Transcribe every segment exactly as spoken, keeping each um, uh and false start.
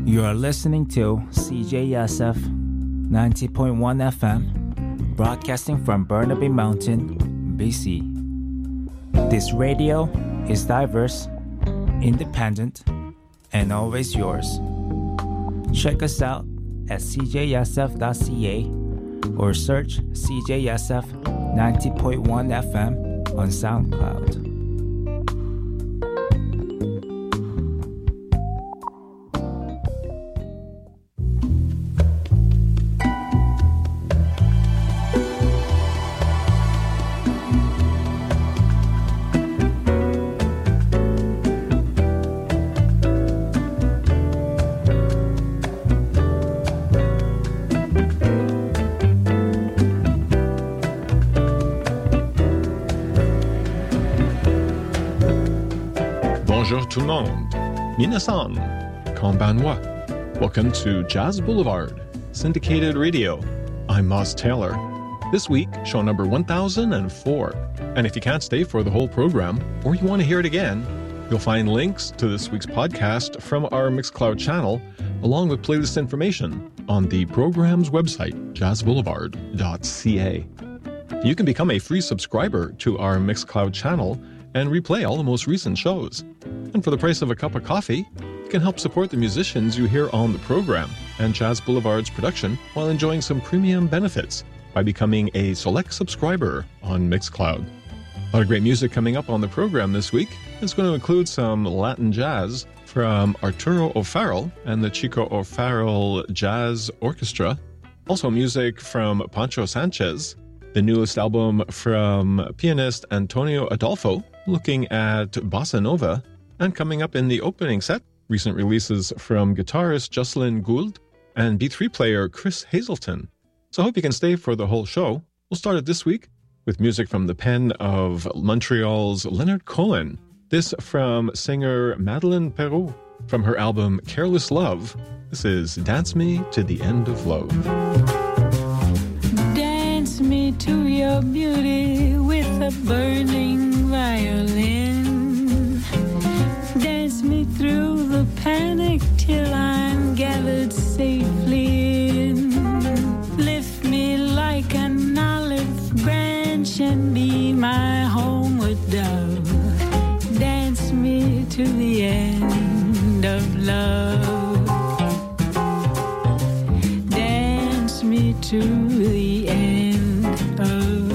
You are listening to C J S F ninety point one F M, broadcasting from Burnaby Mountain, B C. This radio is diverse, independent, and always yours. Check us out at c j s f dot c a or search C J S F ninety point one F M on SoundCloud. Bonjour tout le monde. Minasan. Konbanwa. Welcome to Jazz Boulevard, syndicated radio. I'm Moss Taylor. This week, show number one thousand four. And if you can't stay for the whole program, or you want to hear it again, you'll find links to this week's podcast from our Mixcloud channel, along with playlist information on the program's website, jazz boulevard dot c a. You can become a free subscriber to our Mixcloud channel and replay all the most recent shows. And for the price of a cup of coffee, you can help support the musicians you hear on the program and Jazz Boulevard's production while enjoying some premium benefits by becoming a select subscriber on Mixcloud. A lot of great music coming up on the program this week. It's going to include some Latin jazz from Arturo O'Farrill and the Chico O'Farrill Jazz Orchestra. Also music from Pancho Sanchez, the newest album from pianist Antonio Adolfo, looking at bossa nova, and coming up in the opening set, recent releases from guitarist Jocelyn Gould and B three player Chris Hazelton. So I hope you can stay for the whole show. We'll start it this week with music from the pen of Montreal's Leonard Cohen. This from singer Madeleine Perrault from her album Careless Love. This is Dance Me to the End of Love. Dance me to your beauty with a burning violin. Dance me through the panic till I'm gathered safely in. Lift me like an olive branch and be my homeward dove. Dance me to the end of love. Dance me to the end of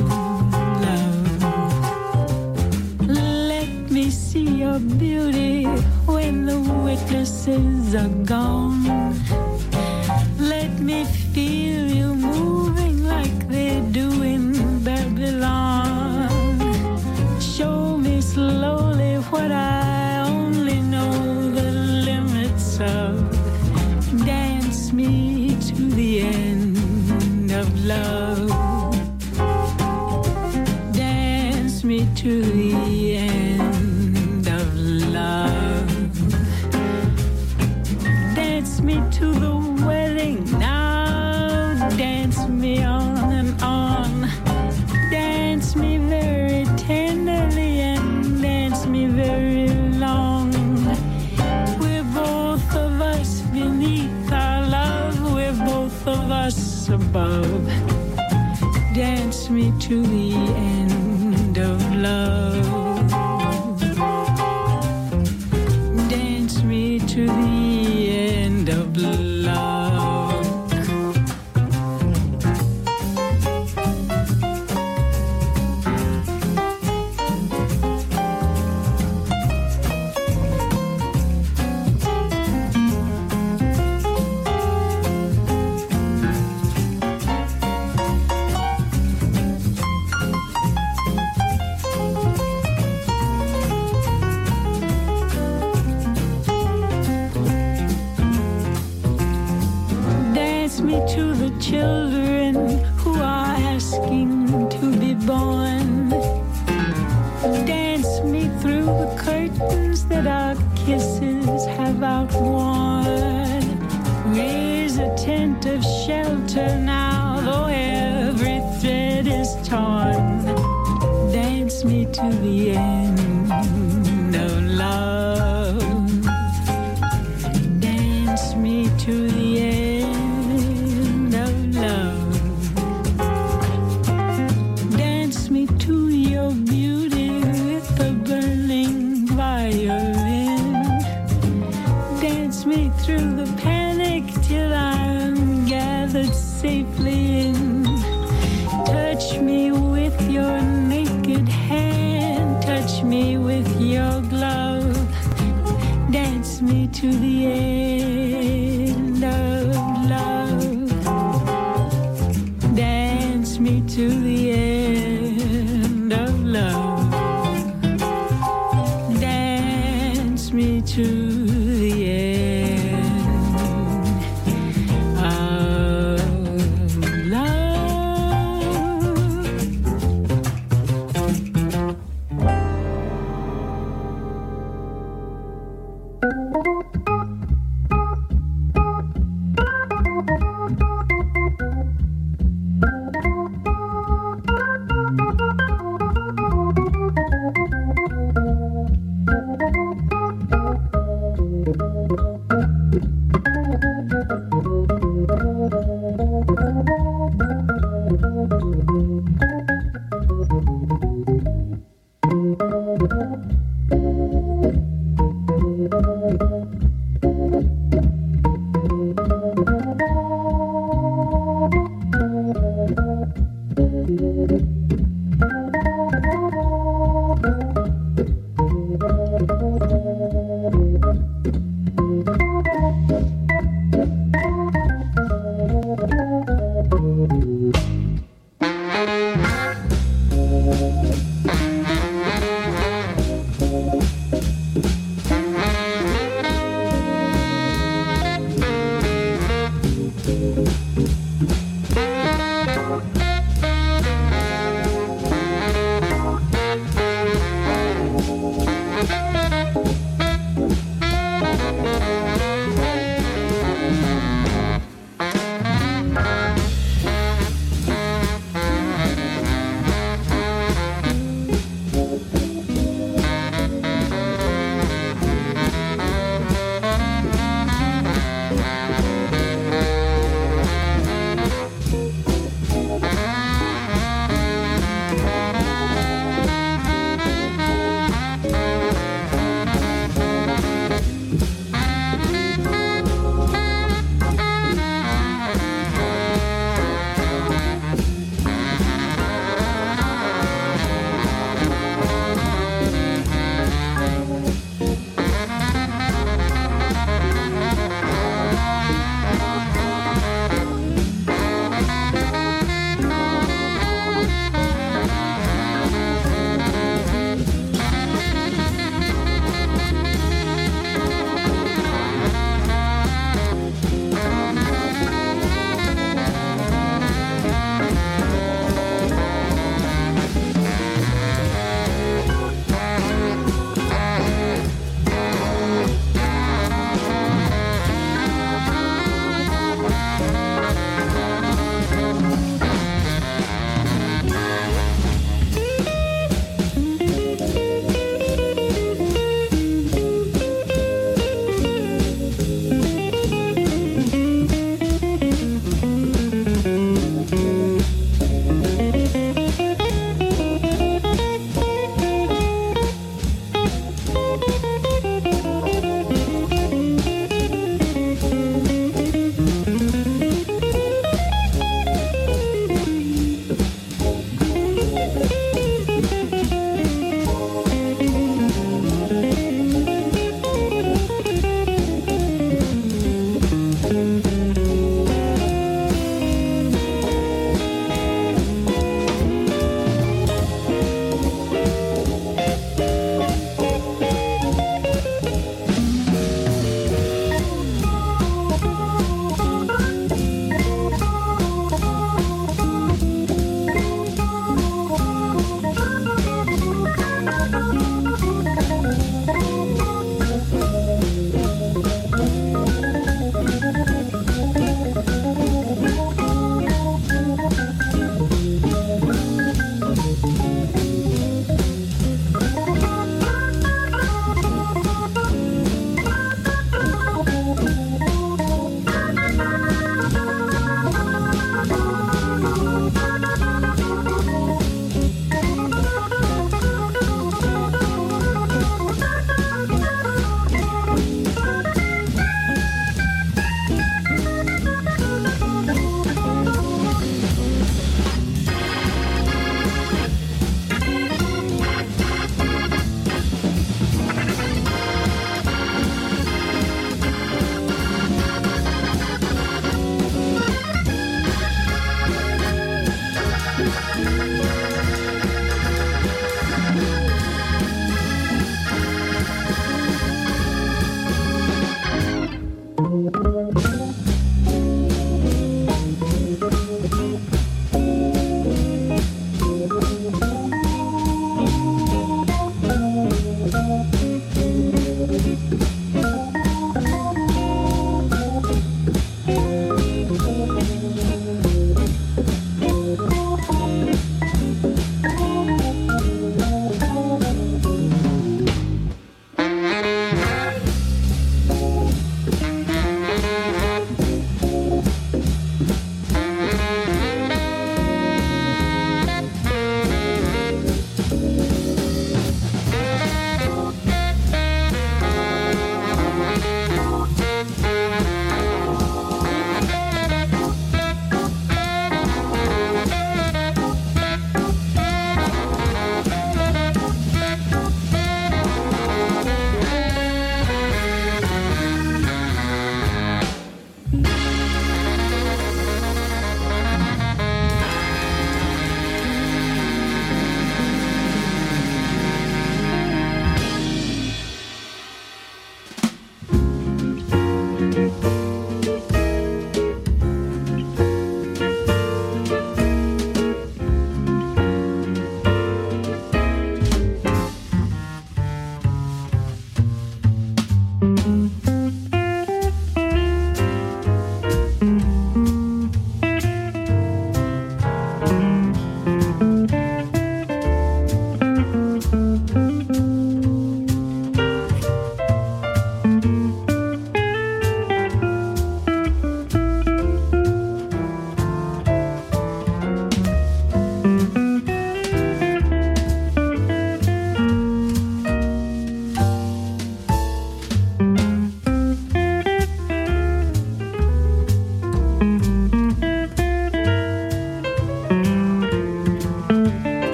love. Let me see your beauty when the witnesses are gone. Let me feel you moving like they do in Babylon. Show me slowly what I only know the limits of. Dance me to the end of love. Dance me to the end of love. Dance me to the wedding now. Dance me on and on. Dance me very tenderly and dance me very long. We're both of us beneath our love. We're both of us above. Dance me to the end of love. Dance me to the end of love. Dance me to the children who are asking to be born. Dance me through the curtains that our kisses have outworn. Raise a tent of shelter now, though every thread is torn. Dance me to the end of love. Dance me to the end of love. Dance me to your beauty with a burning violin. Dance me through the panic till I'm gathered safely in. Touch me with your naked hand, touch me with your glove. Dance me to the end of love. Dance me to the end of love. Dance me to the end of love.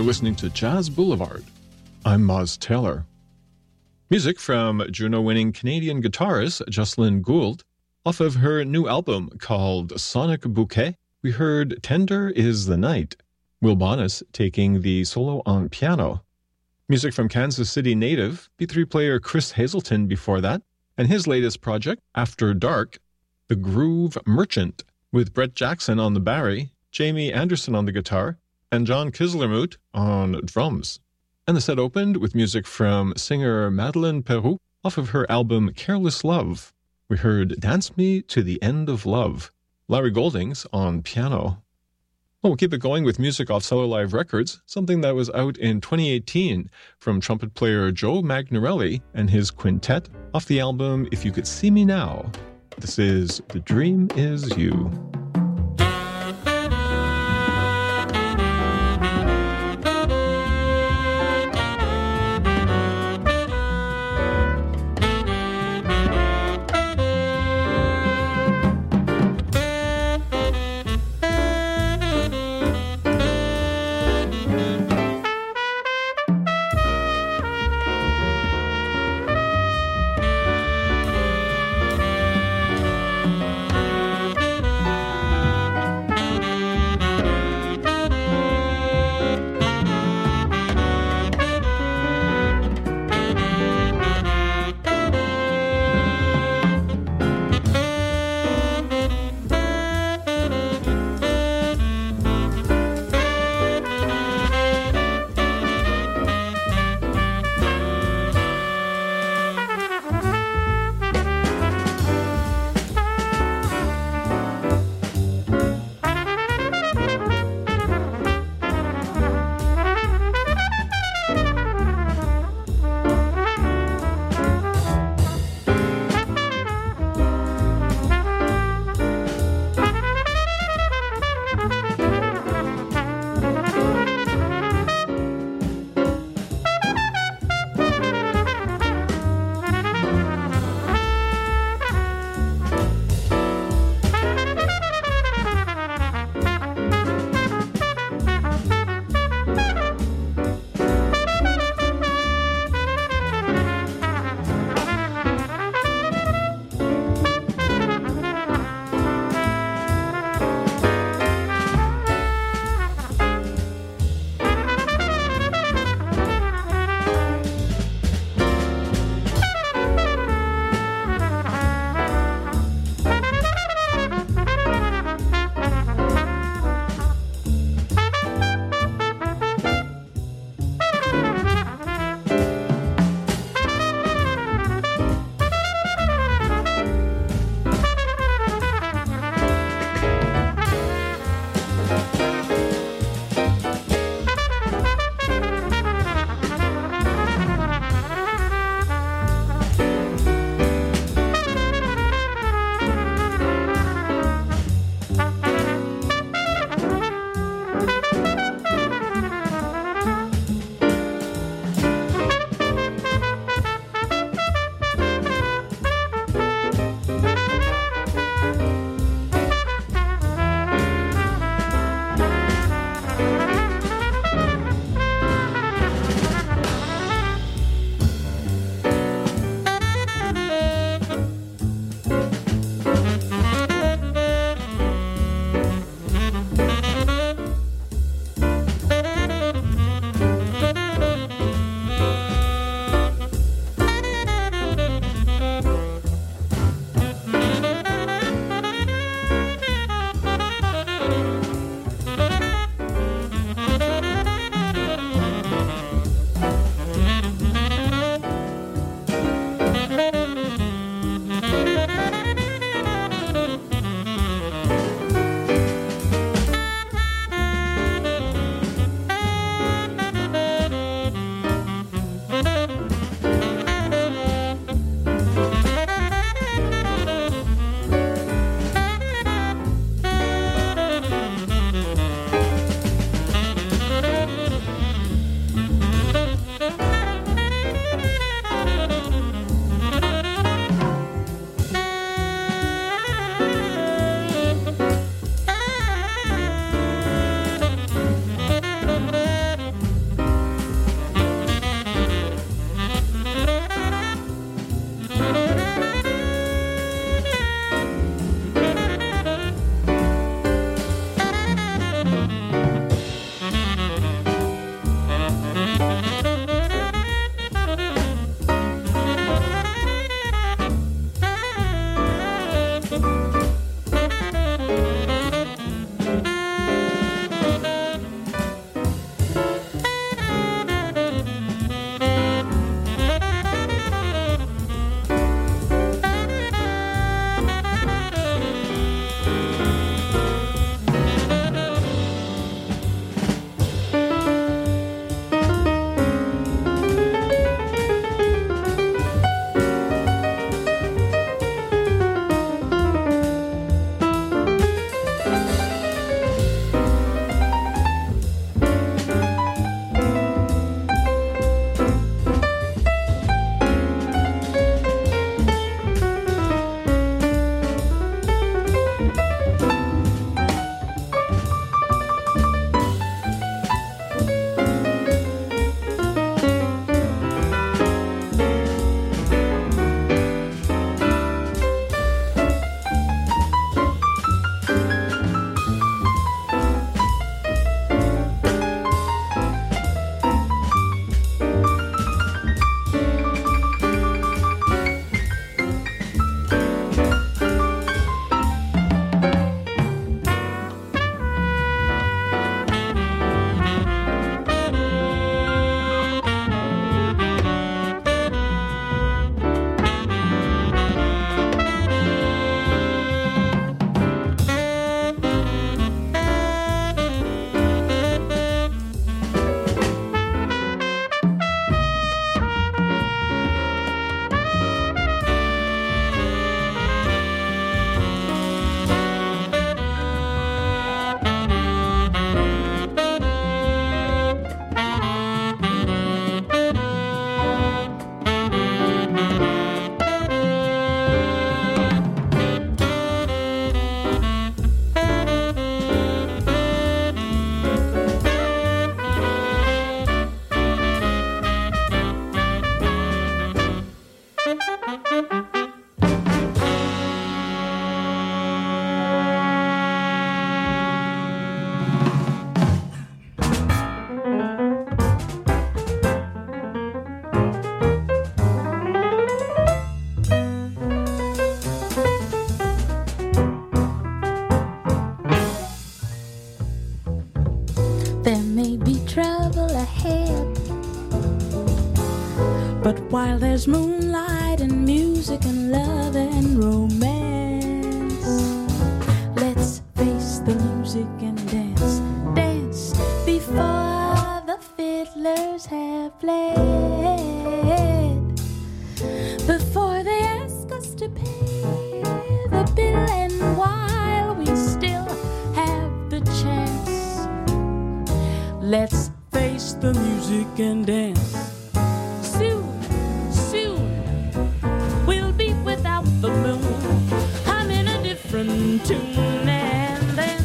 listening to Jazz Boulevard. I'm Moz Taylor. Music from Juno-winning Canadian guitarist Jocelyn Gould. Off of her new album called Sonic Bouquet, we heard Tender is the Night, Will Bonas taking the solo on piano. Music from Kansas City native B three player Chris Hazelton before that, and his latest project, After Dark, The Groove Merchant, with Brett Jackson on the bari, Jamie Anderson on the guitar, and John Kislermoot on drums. And the set opened with music from singer Madeleine Peroux off of her album Careless Love. We heard Dance Me to the End of Love, Larry Goldings on piano. Well, we'll keep it going with music off Cellar Live Records, something that was out in twenty eighteen from trumpet player Joe Magnarelli and his quintet off the album If You Could See Me Now. This is The Dream Is You. while there's moonlight and music and love and romance. Let's face the music and dance, dance before the fiddlers have played, before they ask us to pay the bill, and while we still have the chance, let's face the music and dance. Soon, soon, we'll be without the moon. I'm in a different tune, and then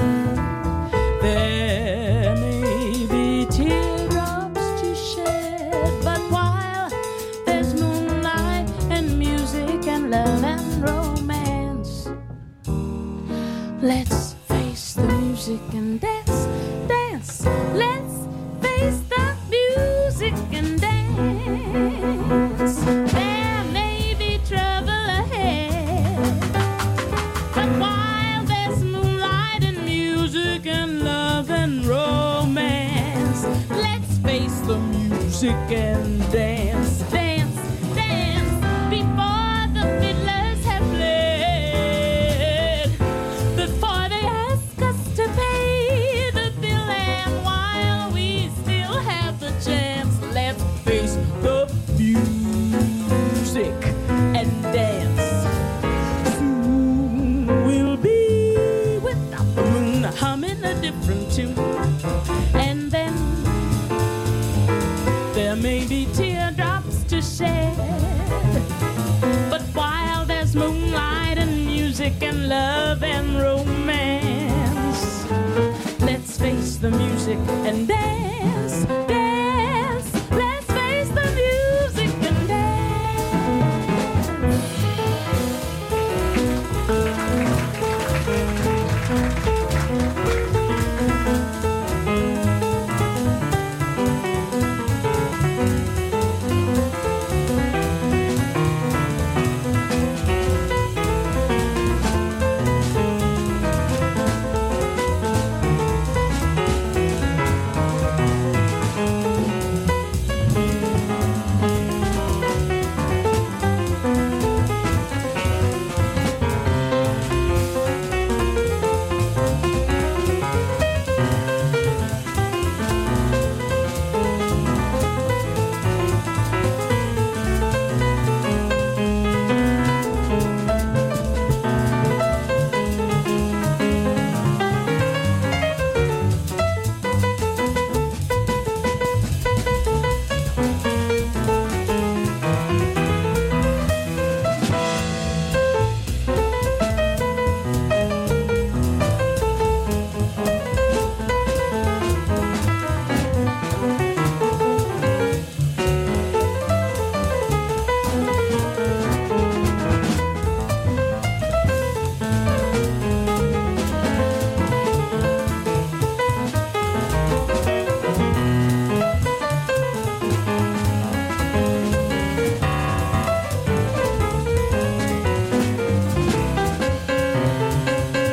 there may be teardrops to shed, but while there's moonlight and music and love and romance, let's face the music and dance, dance. Let's face the music and dance. There may be trouble ahead, but while there's moonlight and music and love and romance, let's face the music and dance, dance, dance before the fiddlers have played, before they ask us to pay the bill, and while we still have the chance, let's face the music and dance. Soon we'll be without the moon, humming a different tune, and then there may be teardrops to shed, but while there's moonlight and music and love and romance, let's face the music and dance.